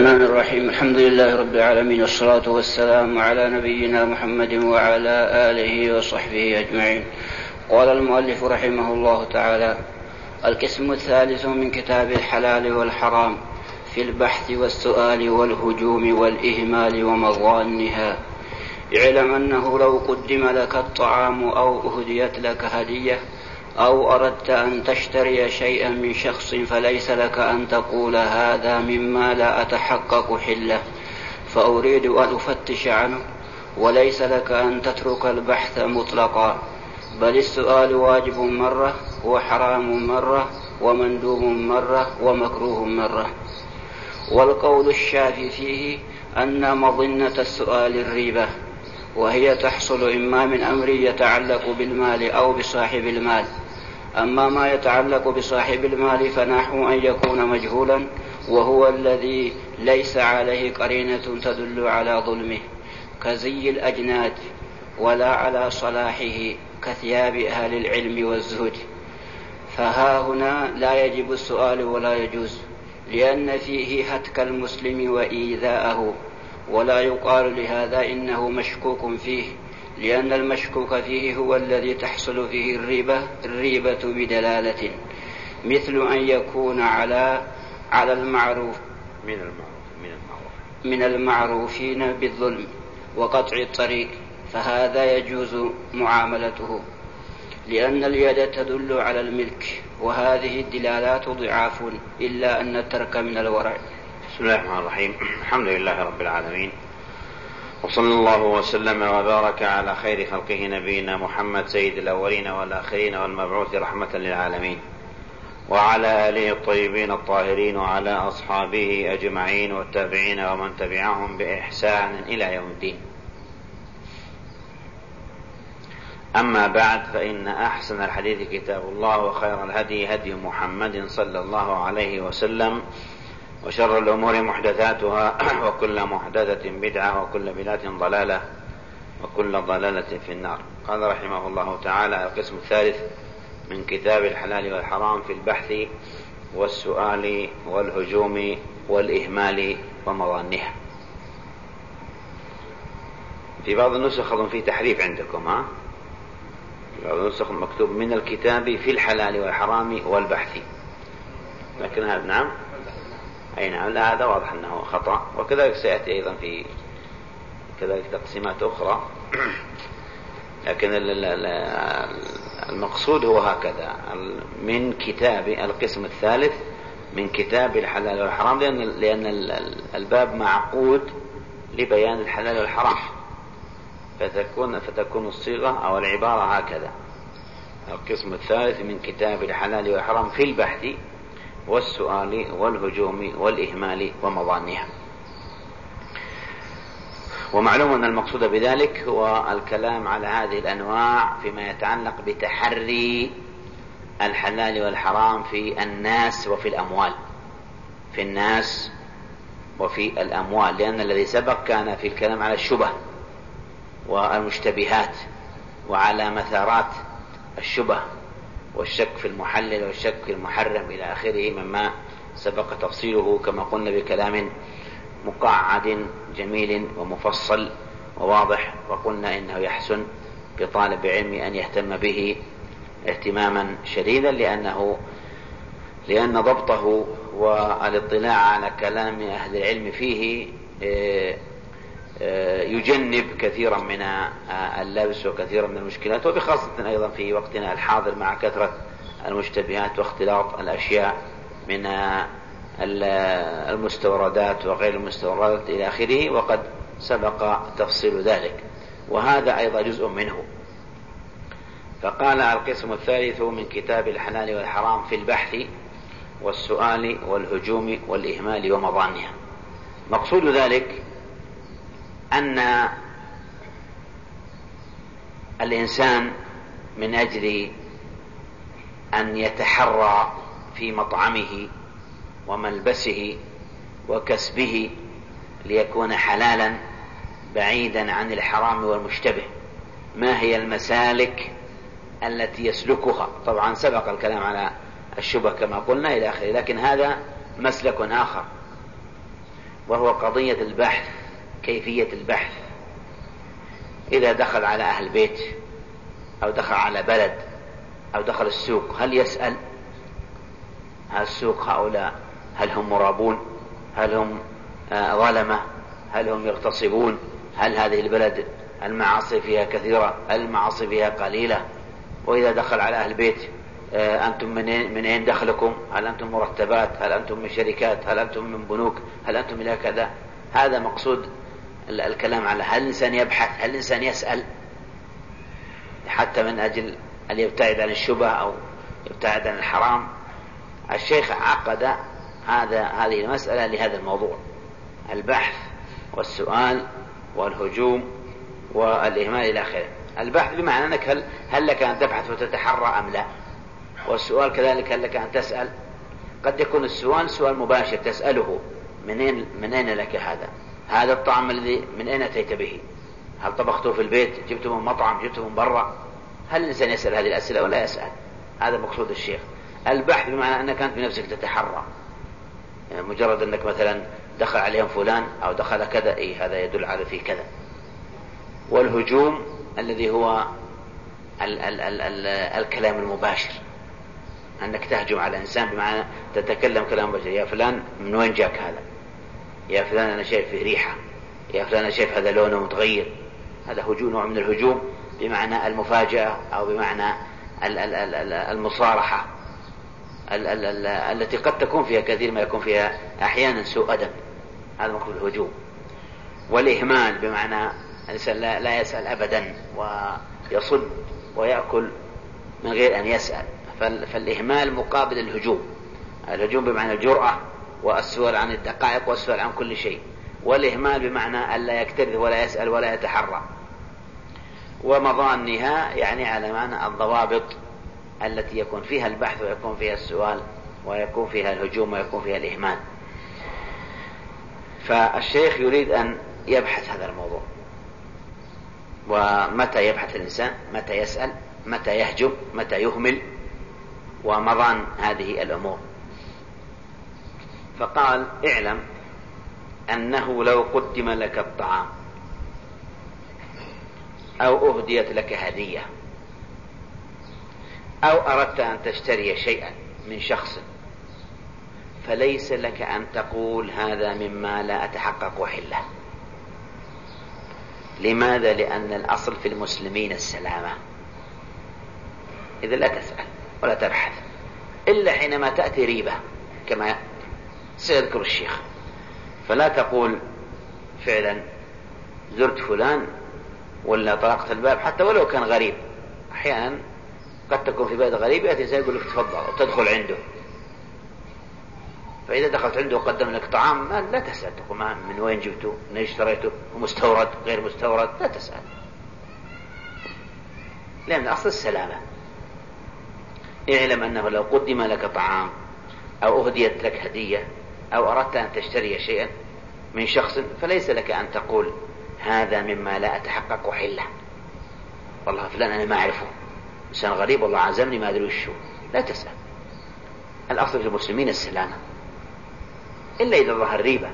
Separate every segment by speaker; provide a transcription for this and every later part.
Speaker 1: الرحمن الرحيم. الحمد لله رب العالمين، والصلاة والسلام على نبينا محمد وعلى آله وصحبه أجمعين. قال المؤلف رحمه الله تعالى: القسم الثالث من كتاب الحلال والحرام في البحث والسؤال والهجوم والإهمال ومظانها. اعلم أنه لو قدم لك الطعام أو أهديت لك هدية أو أردت أن تشتري شيئا من شخص فليس لك أن تقول هذا مما لا أتحقق حله فأريد أن أفتش عنه، وليس لك أن تترك البحث مطلقا، بل السؤال واجب مرة وحرام مرة ومندوب مرة ومكروه مرة. والقول الشافي فيه أن مظنة السؤال الريبة، وهي تحصل إما من أمر يتعلق بالمال أو بصاحب المال. أما ما يتعلق بصاحب المال فنحو أن يكون مجهولا، وهو الذي ليس عليه قرينة تدل على ظلمه كزي الأجناد، ولا على صلاحه كثياب أهل العلم والزهد، فها هنا لا يجب السؤال ولا يجوز، لأن فيه هتك المسلم وإيذاءه، ولا يقال لهذا إنه مشكوك فيه، لأن المشكوك فيه هو الذي تحصل فيه الريبة بدلالة، مثل أن يكون على المعروف من المعروفين بالظلم وقطع الطريق، فهذا يجوز معاملته، لأن اليد تدل على الملك، وهذه الدلالات ضعاف، إلا أن الترك من الورع.
Speaker 2: بسم الله الرحمن الرحيم. الحمد لله رب العالمين، وصلى الله وسلم وبارك على خير خلقه نبينا محمد سيد الأولين والآخرين والمبعوث رحمة للعالمين، وعلى آله الطيبين الطاهرين وعلى أصحابه أجمعين والتابعين ومن تبعهم بإحسان إلى يوم الدين. أما بعد، فإن أحسن الحديث كتاب الله، وخير الهدي هدي محمد صلى الله عليه وسلم، وشر الأمور محدثاتها، وكل محدثة بدعة، وكل بدعة ضلالة، وكل ضلالة في النار. قال رحمه الله تعالى: القسم الثالث من كتاب الحلال والحرام في البحث والسؤال والهجوم والإهمال ومظانها. في بعض النسخ أظن في تحريف عندكم، في بعض النسخ مكتوب من الكتاب في الحلال والحرام والبحث، لكن هذا نعم أي نعم، لا هذا واضح أنه خطأ، وكذلك سيأتي أيضا في كذلك تقسيمات أخرى، لكن المقصود هو هكذا: من كتاب، القسم الثالث من كتاب الحلال والحرام، لأن الباب معقود لبيان الحلال والحرام، فتكون الصيغة أو العبارة هكذا: القسم الثالث من كتاب الحلال والحرام في البحث والسؤال والهجوم والإهمال ومظانها. ومعلوم أن المقصود بذلك هو الكلام على هذه الأنواع فيما يتعلق بتحري الحلال والحرام في الناس وفي الأموال، في الناس وفي الأموال، لأن الذي سبق كان في الكلام على الشبه والمشتبهات وعلى مثارات الشبه والشك في المحلل والشك في المحرم إلى آخره، مما سبق تفصيله كما قلنا بكلام مقعد جميل ومفصل وواضح، وقلنا إنه يحسن بطالب علم أن يهتم به اهتماما شديدا، لأن ضبطه والاطلاع على كلام أهل العلم فيه يجنب كثيرا من اللبس وكثيرا من المشكلات، وبخاصة أيضا في وقتنا الحاضر مع كثرة المشتبهات واختلاط الأشياء من المستوردات وغير المستوردات إلى آخره، وقد سبق تفصيل ذلك، وهذا أيضا جزء منه. فقال: القسم الثالث من كتاب الحلال والحرام في البحث والسؤال والهجوم والإهمال ومظانها. مقصود ذلك أن الإنسان من أجل أن يتحرى في مطعمه وملبسه وكسبه ليكون حلالا بعيدا عن الحرام والمشتبه، ما هي المسالك التي يسلكها؟ طبعا سبق الكلام على الشبه كما قلنا إلى آخره، لكن هذا مسلك آخر، وهو قضية البحث، كيفية البحث. إذا دخل على أهل بيت أو دخل على بلد أو دخل السوق، هل يسأل هل السوق هؤلاء هل هم مرابون، هل هم ظلمة، هل هم يغتصبون، هل هذه البلد المعاصي فيها كثيرة، هل المعاصي فيها قليلة؟ وإذا دخل على أهل بيت أنتم من أين دخلكم، هل أنتم مرتبات، هل أنتم من شركات، هل أنتم من بنوك، هل أنتم إلى كذا. هذا مقصود الكلام على هل الإنسان يبحث، هل الإنسان يسأل، حتى من أجل أن يبتعد عن الشبهة أو يبتعد عن الحرام. الشيخ عقد هذه المسألة لهذا الموضوع: البحث والسؤال والهجوم والإهمال إلى آخره. البحث بمعنى أنك هل لك أن تبحث وتتحرى أم لا، والسؤال كذلك هل لك أن تسأل. قد يكون السؤال سؤال مباشر تسأله من أين لك هذا الطعام الذي من أين أتيت به، هل طبخته في البيت، جبته من مطعم، جبته من برا. هل الإنسان يسأل هذه الأسئلة ولا يسأل؟ هذا مقصود الشيخ. البحث بمعنى أنك أنت بنفسك تتحرى، يعني مجرد أنك مثلا دخل عليهم فلان أو دخل كذا، هذا يدل على فيه كذا. والهجوم الذي هو الكلام المباشر، أنك تهجم على إنسان بمعنى تتكلم كلام مباشر: يا فلان من وين جاك هذا، يا فلان أنا شايف فيه ريحة، يا فلان أنا شايف هذا لونه متغير. هذا هجوم، نوع من الهجوم بمعنى المفاجأة أو بمعنى المصارحة التي قد تكون فيها كثير ما يكون فيها أحيانا سوء أدب. هذا مقصود الهجوم. والإهمال بمعنى الإنسان لا يسأل أبدا ويصد ويأكل من غير أن يسأل. فالإهمال مقابل الهجوم. الهجوم بمعنى الجرأة والسؤال عن الدقائق والسؤال عن كل شيء، والإهمال بمعنى ألا يكترث ولا يسأل ولا يتحرى. ومظانها يعني على معنى الضوابط التي يكون فيها البحث ويكون فيها السؤال ويكون فيها الهجوم ويكون فيها الإهمال. فالشيخ يريد أن يبحث هذا الموضوع، ومتى يبحث الإنسان، متى يسأل، متى يهجم، متى يهمل، ومضان هذه الأمور. فقال: اعلم أنه لو قدم لك الطعام أو أهديت لك هدية أو أردت أن تشتري شيئا من شخص، فليس لك أن تقول هذا مما لا أتحقق حله. لماذا؟ لأن الأصل في المسلمين السلامة. إذا لا تسأل ولا تبحث إلا حينما تأتي ريبة كما سيذكر الشيخ. فلا تقول فعلا زرت فلان ولا طرقت الباب، حتى ولو كان غريب. أحيانا قد تكون في بلد غريب يأتي يقول لك تفضل وتدخل عنده، فإذا دخلت عنده وقدم لك طعام لا تسأل، تقول من وين جبته، من ايش اشتريته، مستورد غير مستورد، لا تسأل، لأن أصل السلامة. اعلم أنه لو قدم لك طعام أو أهديت لك هدية أو أردت أن تشتري شيئا من شخص، فليس لك أن تقول هذا مما لا أتحقق حله، والله فلان أنا ما أعرفه، إنسان غريب والله عزمني ما أدري وشو. لا تسأل. الأصل في المسلمين السلامة، إلا إذا ظهر ريبة.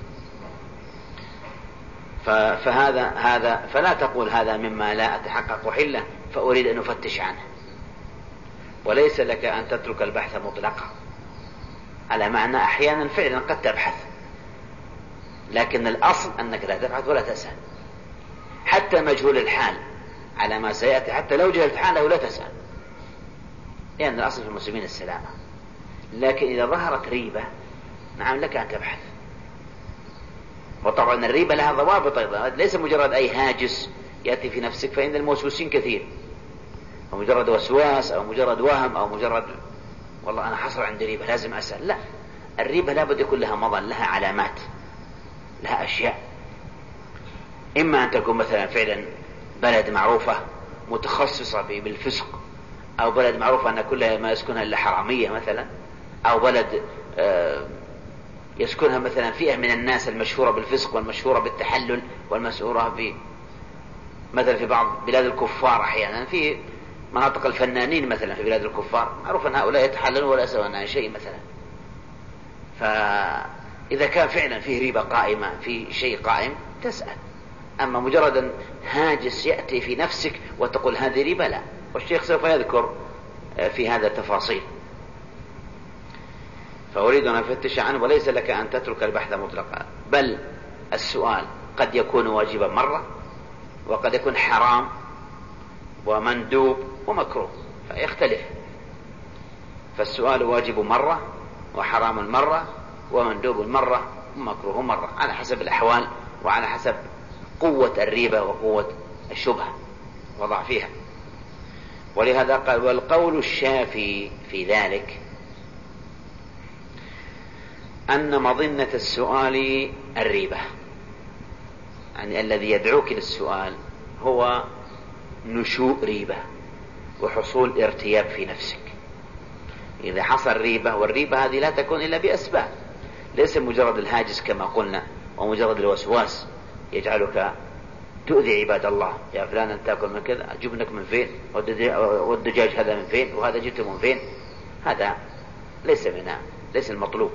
Speaker 2: فلا تقول هذا مما لا أتحقق حله فأريد أن أفتش عنه. وليس لك أن تترك البحث مطلقا، على معنى أحيانا فعلا قد تبحث، لكن الأصل أنك لا تبحث ولا تسأل. حتى مجهول الحال على ما سيأتي، حتى لو جهلت حاله لا تسأل، لأن الأصل في المسلمين السلامة. لكن إذا ظهرت ريبة نعم لك أن تبحث. وطبعا الريبة لها ضوابط أيضا، ليس مجرد أي هاجس يأتي في نفسك، فإن الموسوسين كثير، أو مجرد وسواس أو مجرد وهم أو مجرد والله أنا حصل عندي ريبة لازم أسأل. لا، الريبة لابد يكون لها مظن، لها علامات، لها أشياء. إما أن تكون مثلا فعلا بلد معروفة متخصصة بالفسق، أو بلد معروفة أن كلها ما يسكنها إلا حرامية مثلا، أو بلد يسكنها مثلا فئة من الناس المشهورة بالفسق والمشهورة بالتحلل والمشهورة مثلا في بعض بلاد الكفار، أحيانا في مناطق الفنانين مثلا في بلاد الكفار معروف أن هؤلاء يتحللون ولا يسوون عن شيء مثلا. إذا كان فعلا فيه ريبة قائمة، في شيء قائم تسأل. أما مجرد هاجس يأتي في نفسك وتقول هذه ريبة، لا. والشيخ سوف يذكر في هذا تفاصيل. فأريد أن أفتش عنه، وليس لك أن تترك البحث مطلقا، بل السؤال قد يكون واجبا مرة، وقد يكون حرام ومندوب ومكروه، فيختلف. فالسؤال واجب مرة، وحرام مرة، ومندوب مرة، ومكروه مرة، على حسب الأحوال وعلى حسب قوة الريبة وقوة الشبهة وضعفها. ولهذا قال: والقول الشافي في ذلك أن مظنة السؤال الريبة، يعني الذي يدعوك للسؤال هو نشوء ريبة وحصول ارتياب في نفسك. إذا حصل ريبة، والريبة هذه لا تكون إلا بأسباب، ليس مجرد الهاجس كما قلنا ومجرد الوسواس يجعلك تؤذي عباد الله. يا فلان أنت تأكل من كذا، جبنك من فين، والدجاج هذا من فين، وهذا جبته من فين. هذا ليس المطلوب.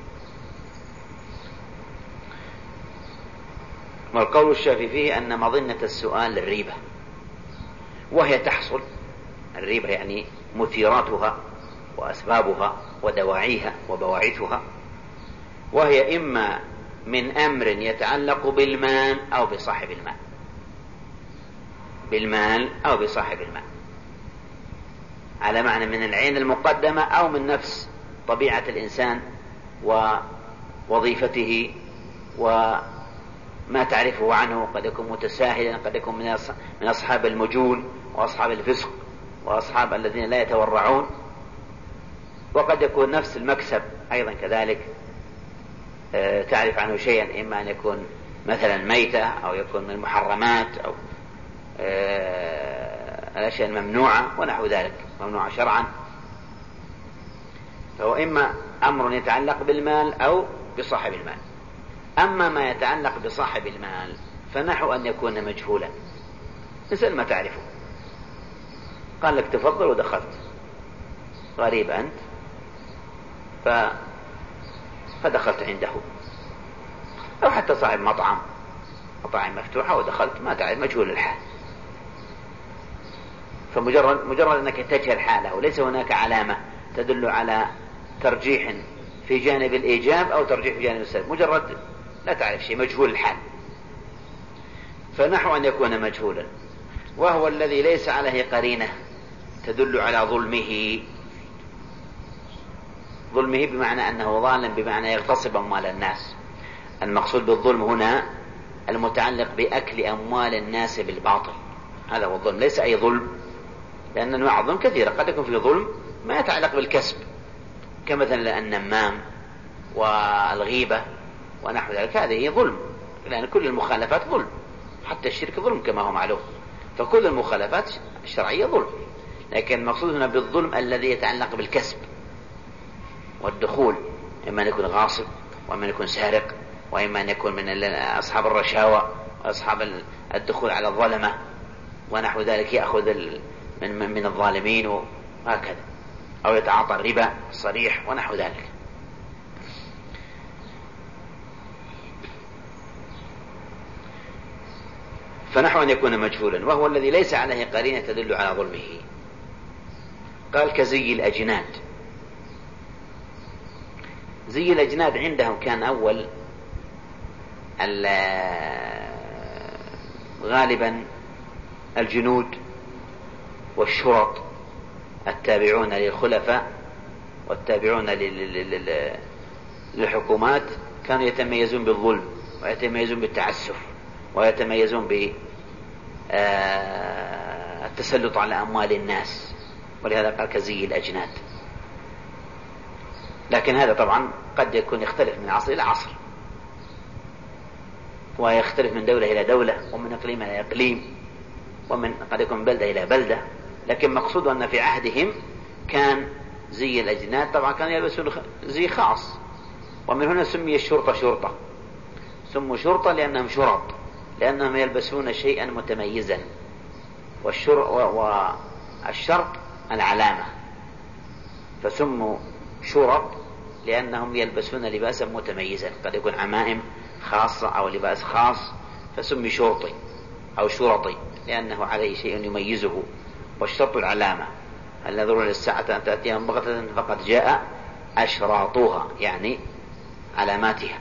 Speaker 2: والقول الشافعي فيه أن مظنة السؤال الريبة، وهي تحصل الريبة يعني مثيراتها وأسبابها ودواعيها وبواعثها، وهي إما من أمر يتعلق بالمال أو بصاحب المال، بالمال أو بصاحب المال، على معنى من العين المقدمة أو من نفس طبيعة الإنسان ووظيفته وما تعرفه عنه. قد يكون متساهلا، قد يكون من أصحاب المجون وأصحاب الفسق وأصحاب الذين لا يتورعون، وقد يكون نفس المكسب أيضا كذلك تعرف عنه شيئا، إما أن يكون مثلا ميتة، أو يكون من المحرمات، أو الأشياء الممنوعة ونحو ذلك، ممنوعة شرعا. فهو إما أمر يتعلق بالمال أو بصاحب المال. أما ما يتعلق بصاحب المال فنحو أن يكون مجهولا، مثل ما تعرفه، قال لك تفضل ودخلت، غريب أنت فدخلت عنده، أو حتى صاحب مطعم مفتوحة ودخلت ما تعرف، مجهول الحال. فمجرد أنك تجهل حاله وليس هناك علامة تدل على ترجيح في جانب الإيجاب أو ترجيح في جانب السلب، مجرد لا تعرف شيء، مجهول الحال. فنحو أن يكون مجهولا، وهو الذي ليس عليه قرينة تدل على ظلمه بمعنى أنه ظالم، بمعنى يغتصب أموال الناس. المقصود بالظلم هنا المتعلق بأكل أموال الناس بالباطل، هذا هو الظلم، ليس أي ظلم، لأن أنواع الظلم كثيرة. قد يكون في ظلم ما يتعلق بالكسب، كمثلا النمام والغيبة ونحو ذلك، هذه ظلم، لأن كل المخالفات ظلم، حتى الشرك ظلم كما هو معلوم. فكل المخالفات الشرعية ظلم. لكن المقصود هنا بالظلم الذي يتعلق بالكسب والدخول، إما أن يكون غاصب، وإما أن يكون سارق، وإما أن يكون من أصحاب الرشاوى وأصحاب الدخول على الظلمة ونحو ذلك، يأخذ من الظالمين وهكذا، أو يتعاطى الربا الصريح ونحو ذلك. فنحو أن يكون مجهولا، وهو الذي ليس عليه قرينة تدل على ظلمه. قال: كزي الأجناد. زي الأجناد عندهم كان أول غالبا الجنود والشرط التابعون للخلفاء والتابعون للحكومات كانوا يتميزون بالظلم، ويتميزون بالتعسف، ويتميزون بالتسلط على أموال الناس، ولهذا قال كزي الأجناد. لكن هذا طبعا قد يكون يختلف من عصر إلى عصر، ويختلف من دولة إلى دولة، ومن إقليم إلى إقليم، ومن قد يكون بلدة إلى بلدة. لكن مقصود أن في عهدهم كان زي الأجناد طبعا كانوا يلبسون زي خاص، ومن هنا سمي الشرطة شرطة، سموا شرطة لأنهم شرط، لأنهم يلبسون شيئا متميزا، والشرط العلامة، فسموا شرط لأنهم يلبسون لباسا متميزا، قد يكون عمائم خاصة أو لباس خاص فسمي شرطي أو شرطي لأنه عليه شيء يميزه. والشرط العلامة، هل نظرون للساعة أن تأتيهم بغتة فقد جاء أشراطها، يعني علاماتها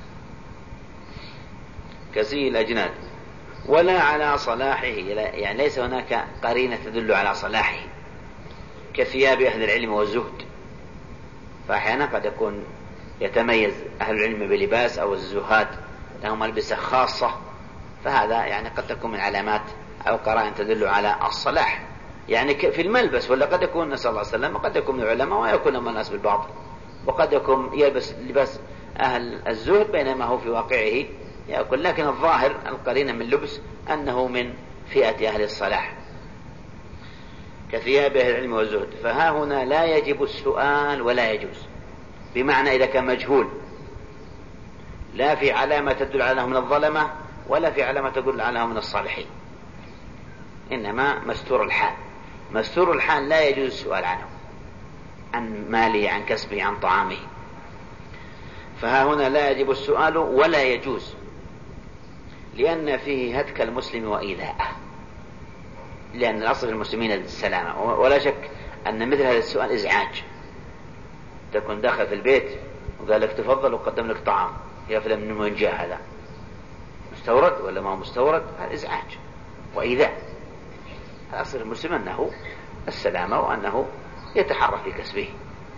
Speaker 2: كزي الأجناد. ولا على صلاحه، يعني ليس هناك قرينة تدل على صلاحه كثياب أهل العلم والزهد، فأحيانا قد يكون يتميز أهل العلم بلباس أو الزهاد لهم ألبسة خاصة، فهذا يعني قد تكون من علامات أو قرائن تدل على الصلاح، يعني في الملبس. ولا قد يكون نسأل الله السلامة قد يكون من العلماء ويكون من الناس بالباطل، وقد يكون يلبس لباس أهل الزهد بينما هو في واقعه يأكل. لكن الظاهر القرينة من لبس أنه من فئة أهل الصلاح كثياب أهل العلم والزهد. فها هنا لا يجب السؤال ولا يجوز، بمعنى إذا كان مجهول لا في علامة تدل على أنه من الظلمة ولا في علامة تدل على أنه من الصالحين، إنما مستور الحال. مستور الحال لا يجوز السؤال عنه، عن ماله، عن كسبه، عن طعامه. فها هنا لا يجب السؤال ولا يجوز، لأن فيه هتك المسلم وإيذاءه، لأن الأصل في المسلمين السلامة. ولا شك أن مثل هذا السؤال إزعاج. تكون داخل في البيت وقال لك تفضل وقدم لك طعام، يا فلان من وين جاء هذا، مستورد ولا ما مستورد؟ هذا إزعاج وإيذاء. الأصل في المسلم أنه السلامة وأنه يتحرى في كسبه.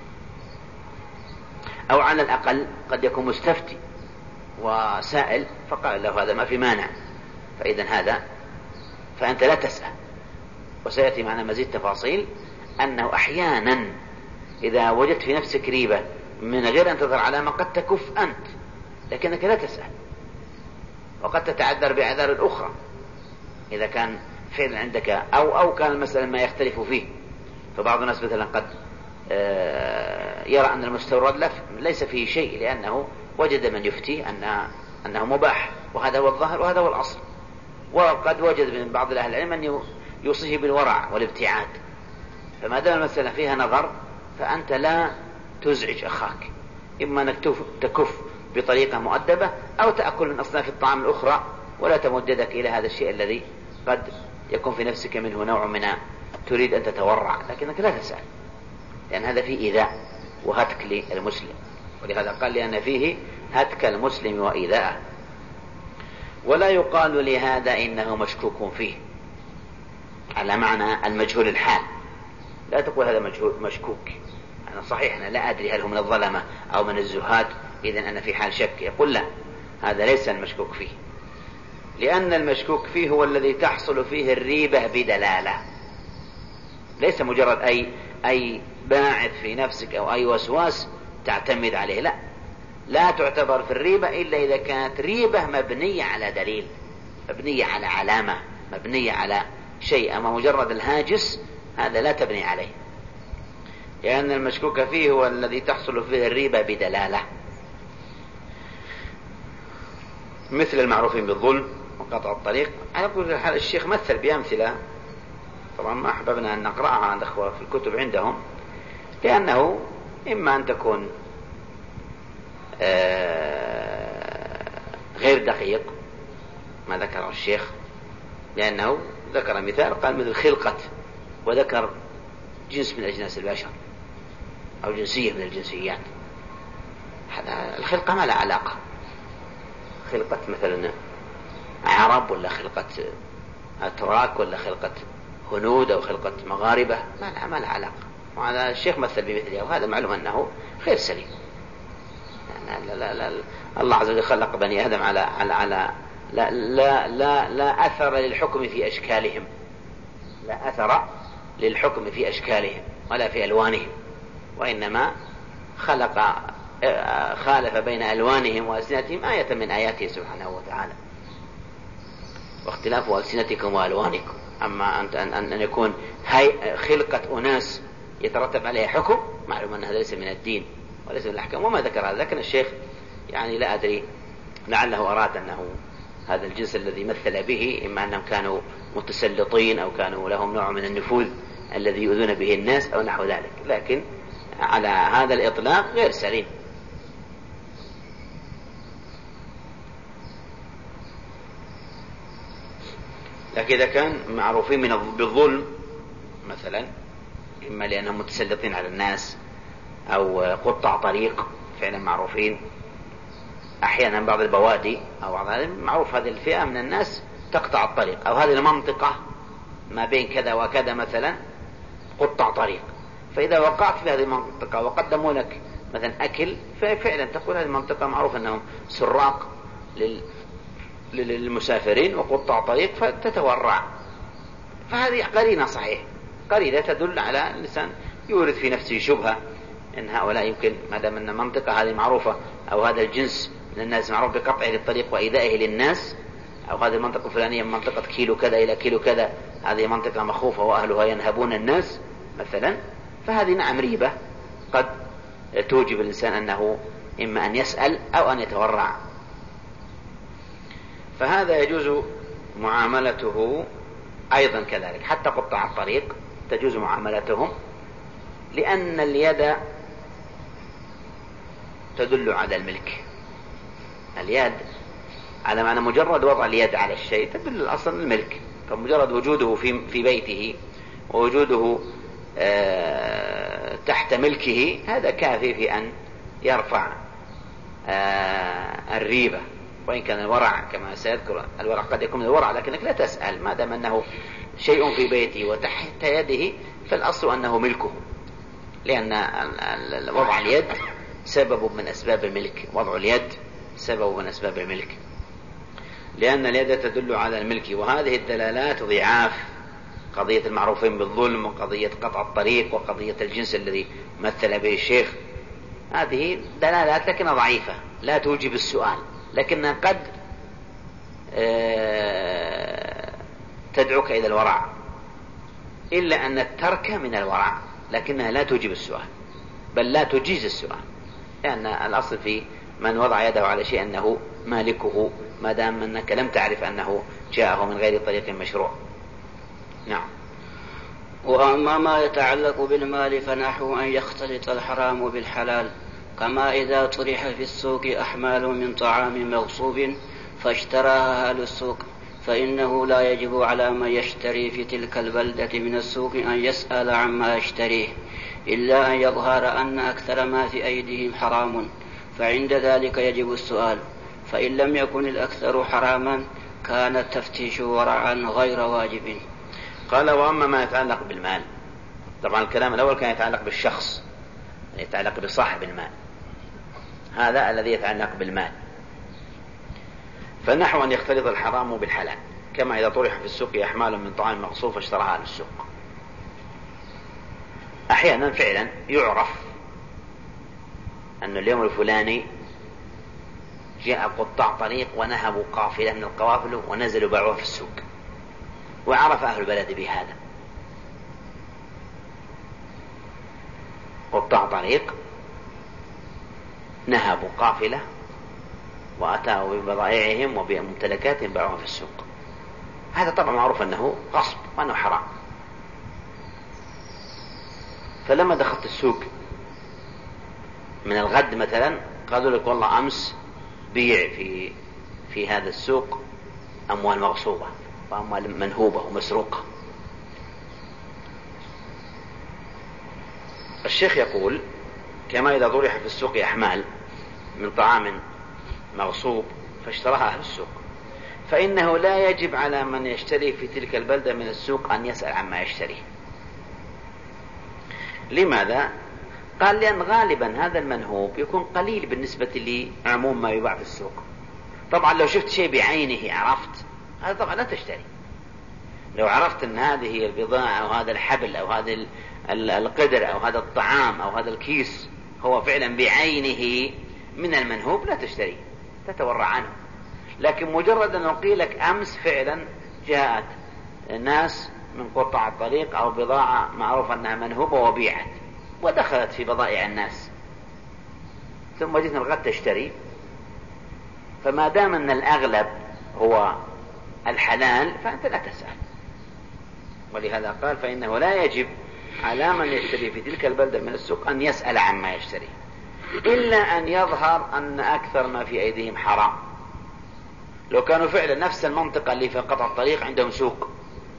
Speaker 2: أو على الأقل قد يكون مستفتي وسائل فقال له هذا ما في مانع، فإذا هذا فأنت لا تسأل. وسيأتي معنا مزيد تفاصيل أنه أحيانا إذا وجدت في نفسك ريبة من غير أن تظهر علامة قد تكف أنت، لكنك لا تسأل، وقد تتعذر بأعذار الأخرى إذا كان فعلا عندك أو كان المسألة ما يختلف فيه. فبعض الناس مثلا قد يرى أن المستورد ليس فيه شيء لأنه وجد من يفتي أنه مباح، وهذا هو الظاهر وهذا هو الأصل. وقد وجد من بعض أهل العلم أن يوصيه بالورع والابتعاد. فما دام المسألة فيها نظر فأنت لا تزعج أخاك، إما أنك تكف بطريقة مؤدبة أو تأكل من أصناف الطعام الأخرى ولا تمد يدك إلى هذا الشيء الذي قد يكون في نفسك منه نوع من تريد أن تتورع، لكنك لا تسأل، لأن هذا فيه إيذاء وهتك للمسلم. ولهذا قال لأن فيه هتك المسلم وإيذاءه. ولا يقال لهذا إنه مشكوك فيه، على معنى المجهول الحال. لا تقول هذا مشكوك، أنا صحيح أنا لا أدري هل هو من الظلمة أو من الزهاد إذن أنا في حال شك. يقول لا، هذا ليس المشكوك فيه، لأن المشكوك فيه هو الذي تحصل فيه الريبة بدلالة، ليس مجرد أي باعث في نفسك أو أي وسواس تعتمد عليه. لا تعتبر في الريبة إلا إذا كانت ريبة مبنية على دليل، مبنية على علامة، مبنية على شيء. أما مجرد الهاجس هذا لا تبني عليه، لأن المشكوك فيه هو الذي تحصل فيه الريبة بدلالة، مثل المعروفين بالظلم وقطع الطريق. على كل حال الشيخ مثل بأمثلة، طبعا ما أحببنا أن نقرأها عند أخوة في الكتب عندهم، لأنه إما أن تكون غير دقيق ما ذكره الشيخ، لأنه ذكر مثال قال مثل خلقة، وذكر جنس من أجناس البشر أو جنسية من الجنسيات. هذا الخلقة ما لها علاقة، خلقة مثلا عرب ولا خلقة أتراك ولا خلقة هنود أو خلقة مغاربة، ما لها علاقة. وهذا الشيخ مثل بمثله، وهذا معلوم أنه غير سليم. لا الله عز وجل خلق بني آدم على لا أثر للحكم في أشكالهم، لا أثر للحكم في أشكالهم ولا في ألوانهم، وإنما خالف بين ألوانهم وألسنتهم آية من آياته سبحانه وتعالى. واختلاف ألسنتكم وألوانكم. أما أن يكون خلقة أناس يترتب عليها حكم، معلوم أن هذا ليس من الدين وليس من الأحكام، وما ذكر هذا. لكن الشيخ يعني لا أدري، لعله أراد أنه هذا الجنس الذي مثل به إما أنهم كانوا متسلطين أو كانوا لهم نوع من النفوذ الذي يؤذون به الناس أو نحو ذلك، لكن على هذا الإطلاق غير سليم. لكن إذا كان معروفين بالظلم مثلا، إما لأنهم متسلطين على الناس أو قطع طريق فعلا معروفين، أحيانا بعض البوادي أو بعض هذه معروف هذه الفئة من الناس تقطع الطريق، أو هذه المنطقة ما بين كذا وكذا مثلا قطع طريق، فإذا وقعت في هذه المنطقة وقدموا لك مثلا أكل، ففعلا تقول هذه المنطقة معروف أنهم سراق للمسافرين وقطع طريق، فتتورع. فهذه قرينة صحيح، قرينة تدل على الإنسان يورد في نفسه شبهة إن هؤلاء يمكن ما دام أن المنطقة هذه معروفة أو هذا الجنس من الناس معروف بقطعه للطريق وإيذائه للناس، أو هذه المنطقة الفلانية من منطقة كيلو كذا إلى كيلو كذا هذه منطقة مخوفة وأهلها ينهبون الناس مثلا، فهذه نعم ريبة قد توجب الإنسان أنه إما أن يسأل أو أن يتورع. فهذا يجوز معاملته أيضا كذلك، حتى قطاع الطريق تجوز معاملتهم، لأن اليد تدل على الملك. اليد على معنى مجرد وضع اليد على الشيء تدل أصلا الملك، فمجرد وجوده في بيته ووجوده تحت ملكه هذا كافي في أن يرفع الريبة. وإن كان الورع كما سيذكر الورع قد يكون من الورع، لكنك لا تسأل ما دام أنه شيء في بيته وتحت يده فالأصل أنه ملكه، لأن وضع اليد سبب من أسباب الملك، وضع اليد سبب من أسباب الملك، لأن اليد تدل على الملك. وهذه الدلالات ضعاف، قضية المعروفين بالظلم وقضية قطع الطريق وقضية الجنس الذي مثل به الشيخ، هذه دلالات لكنها ضعيفة لا توجب السؤال، لكنها قد تدعوك إلى الورع، إلا أن الترك من الورع، لكنها لا توجب السؤال بل لا تجيز السؤال، لأن الأصل في من وضع يده على شيء أنه مالكه ما دام أنك لم تعرف أنه جاءه من غير طريق مشروع. نعم.
Speaker 1: وأما ما يتعلق بالمال فنحو أن يختلط الحرام بالحلال، كما إذا طرح في السوق أحمال من طعام مغصوب فاشتراها أهل السوق، فإنه لا يجب على من يشتري في تلك البلدة من السوق أن يسأل عما يشتريه، إلا أن يظهر أن أكثر ما في أيديهم حرام، فعند ذلك يجب السؤال، فإن لم يكن الأكثر حراما كان التفتيش ورعا غير واجب.
Speaker 2: قال وأما ما يتعلق بالمال، طبعا الكلام الأول كان يتعلق بالشخص، يتعلق بصاحب المال، هذا الذي يتعلق بالمال. فنحو أن يختلط الحرام بالحلال، كما إذا طرح في السوق أحمال من طعام مغصوب فاشتراها أهل السوق. أحيانا فعلا يعرف أن اليوم الفلاني جاء قطاع طريق ونهبوا قافلة من القوافل ونزلوا باعوها في السوق، وعرف أهل البلد بهذا. قطاع طريق نهبوا قافلة وأتوا ببضائعهم وبممتلكاتهم باعوها في السوق، هذا طبعا معروف أنه غصب وأنه حرام. فلما دخلت السوق من الغد مثلا قالوا لك والله أمس بيع في هذا السوق أموال مغصوبة وأموال منهوبة ومسروقة. الشيخ يقول كما إذا طرح في السوق أحمال من طعام مغصوب فاشتراها أهل السوق، فإنه لا يجب على من يشتري في تلك البلدة من السوق أن يسأل عما يشتريه. لماذا؟ قال لأن غالبا هذا المنهوب يكون قليل بالنسبة لعموم ما يباع في السوق. طبعا لو شفت شيء بعينه عرفت، هذا طبعا لا تشتري. لو عرفت أن هذه البضاعة أو هذا الحبل أو هذا القدر أو هذا الطعام أو هذا الكيس هو فعلا بعينه من المنهوب لا تشتري، تتورع عنه. لكن مجرد أن أقول لك أمس فعلا جاءت ناس من قطع الطريق أو بضاعة معروف أنها منهوبة وبيعت ودخلت في بضائع الناس، ثم جئت الغد تشتري، فما دام أن الأغلب هو الحلال فأنت لا تسأل. ولهذا قال فإنه لا يجب على من يشتري في تلك البلدة من السوق أن يسأل عما يشتري، إلا أن يظهر أن أكثر ما في أيديهم حرام، لو كانوا فعلا نفس المنطقة اللي في قطع الطريق عندهم سوق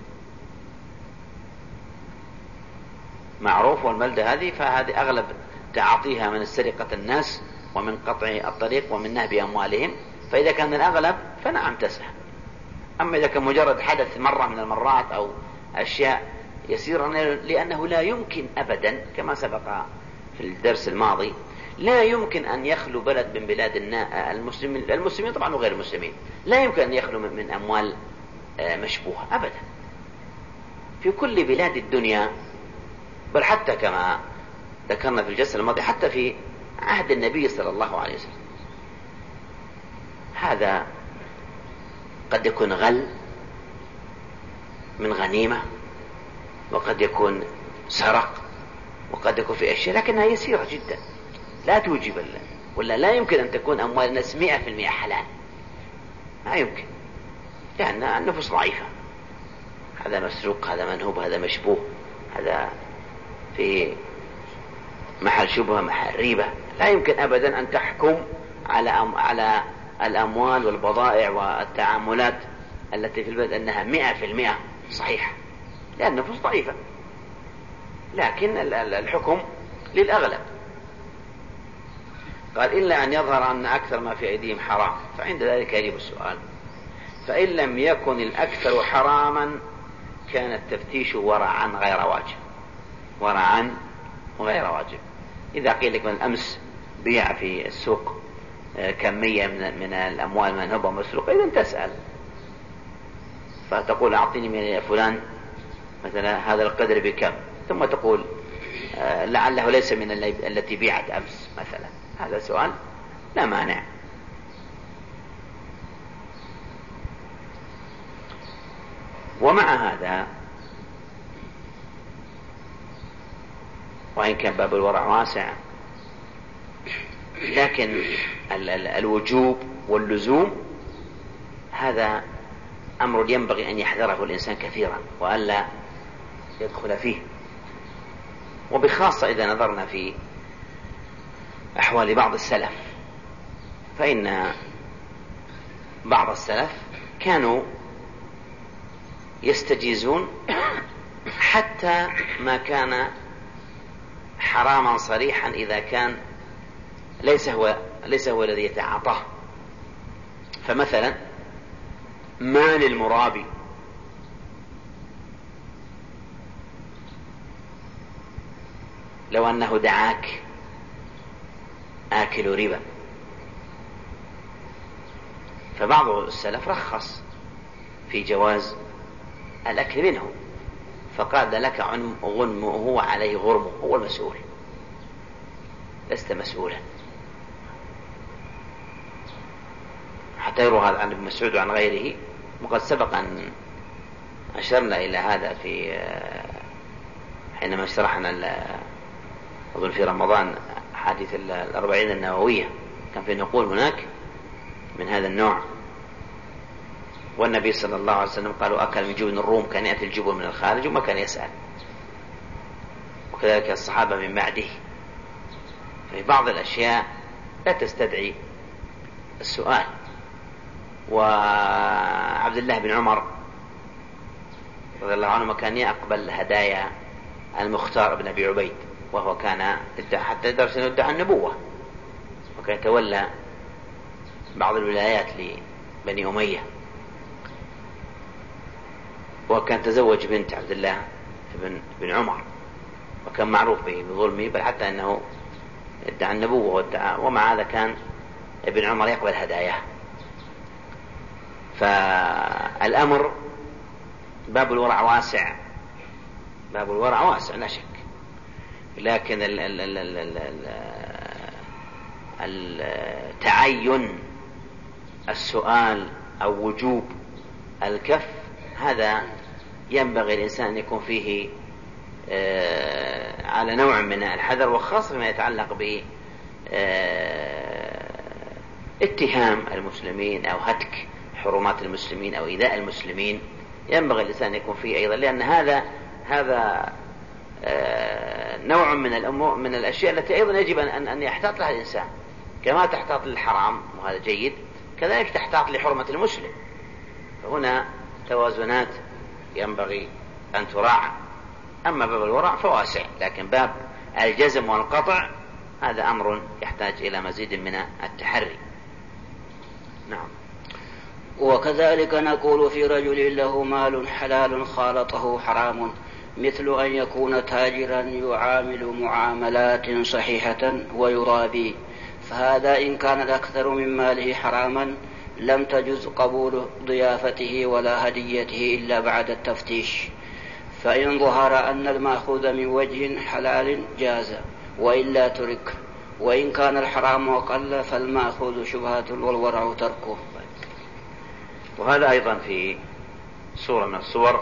Speaker 2: معروف والملدة هذه، فهذه أغلب تعاطيها من سرقة الناس ومن قطع الطريق ومن نهب أموالهم، فإذا كان الأغلب فنعم تسهل. أما إذا كان مجرد حدث مرة من المرات أو أشياء يسيرة، لأنه لا يمكن أبدا كما سبق في الدرس الماضي لا يمكن أن يخلو بلد من بلاد المسلمين طبعا وغير المسلمين، لا يمكن أن يخلو من أموال مشبوهة أبدا في كل بلاد الدنيا، بل حتى كما ذكرنا في الجلسة الماضية حتى في عهد النبي صلى الله عليه وسلم. هذا قد يكون غل من غنيمة، وقد يكون سرق، وقد يكون في أشياء لكنها يسيرة جدا لا توجب ولا لا يمكن أن تكون أموال الناس 100% حلال، ما يمكن، لأن النفس ضعيفة. هذا مسروق، هذا منهوب، هذا مشبوه، هذا في محل شبهة، محل ريبة. لا يمكن أبدا أن تحكم على الأموال والبضائع والتعاملات التي في البلد أنها 100% صحيحة، لأن النفس ضعيفة. لكن الحكم للأغلب. قال إلا أن يظهر أن أكثر ما في أيديهم حرام، فعند ذلك يجب السؤال. فإن لم يكن الأكثر حراما كان التفتيش ورعا غير واجب، ورعا غير واجب. إذا قيل لك من الأمس بيع في السوق كمية من الأموال منهوبة مسروقة، إذن تسأل فتقول أعطيني من فلان مثلا هذا القدر بكم، ثم تقول لعله ليس من التي بيعت أمس مثلا. هذا سؤال لا مانع. ومع هذا وإن كان باب الورع واسع، لكن الوجوب واللزوم هذا أمر ينبغي أن يحذره الإنسان كثيرا وألا يدخل فيه، وبخاصة إذا نظرنا في أحوال بعض السلف، فإن بعض السلف كانوا يستجيزون حتى ما كان حراما صريحا إذا كان ليس هو الذي يتعاطاه. فمثلا مال المرابي لو أنه دعاك آكل ربا، فبعض السلف رخص في جواز الأكل منه، فقال لك غنمه وعليه غرمه، هو المسؤول، لست مسؤولا. حتى يروى هذا عن ابن مسعود وعن غيره، وقد سبق أن أشرنا إلى هذا في حينما شرحنا أظن في رمضان حديث 40 النووية، كان في نقول هناك من هذا النوع. والنبي صلى الله عليه وسلم قالوا أكل من جبن الروم، كان يأتي الجبن من الخارج وما كان يسأل، وكذلك الصحابة من بعده. في بعض الأشياء لا تستدعي السؤال. وعبد الله بن عمر رضي الله عنه كان يقبل هدايا المختار بن أبي عبيد، وهو كان حتى درس يدعى النبوة، وكان يتولى بعض الولايات لبني أمية، وكان تزوج بنت عبد الله بن عمر، وكان معروف بظلمه، بل حتى أنه ادعى النبوة ومع هذا كان ابن عمر يقبل هداياه. فالأمر باب الورع واسع، باب الورع واسع لا شك، لكن التعين السؤال أو وجوب الكف هذا ينبغي الإنسان أن يكون فيه على نوع من الحذر، وخاصة ما يتعلق باتهام المسلمين أو هتك حرمات المسلمين أو إيذاء المسلمين. ينبغي الإنسان أن يكون فيه أيضا، لأن هذا نوع من الأمور من الأشياء التي أيضا يجب أن يحتاط لها الإنسان، كما تحتاط للحرام وهذا جيد، كذلك تحتاط لحرمة المسلم. فهنا توازنات ينبغي أن تراعى. أما باب الورع فواسع، لكن باب الجزم والقطع هذا أمر يحتاج إلى مزيد من التحري. نعم.
Speaker 1: وكذلك نقول في رجل له مال حلال خالطه حرام، مثل أن يكون تاجرا يعامل معاملات صحيحة ويرابي، فهذا إن كان الأكثر من ماله حراما لم تجز قبول ضيافته ولا هديته إلا بعد التفتيش، فإن ظهر أن المأخوذ من وجه حلال جاز وإلا ترك، وإن كان الحرام أقل فالمأخوذ شبهة والورع تركه.
Speaker 2: وهذا أيضا في صورة من الصور.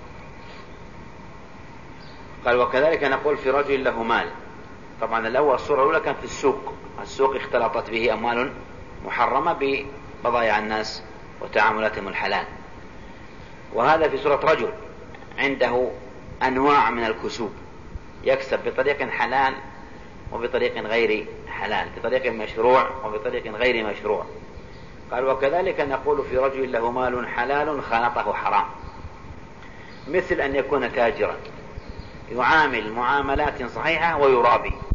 Speaker 2: قال وكذلك نقول في رجل له مال. طبعا الأول الصورة الأولى كانت في السوق اختلطت به أموال محرمة ببضائع الناس وتعاملاتهم الحلال. وهذا في صورة رجل عنده أنواع من الكسوب، يكسب بطريق حلال وبطريق غير حلال، بطريق مشروع وبطريق غير مشروع. قال وكذلك نقول في رجل له مال حلال خالطه حرام، مثل أن يكون تاجرا يعامل معاملات صحيحة ويرابي،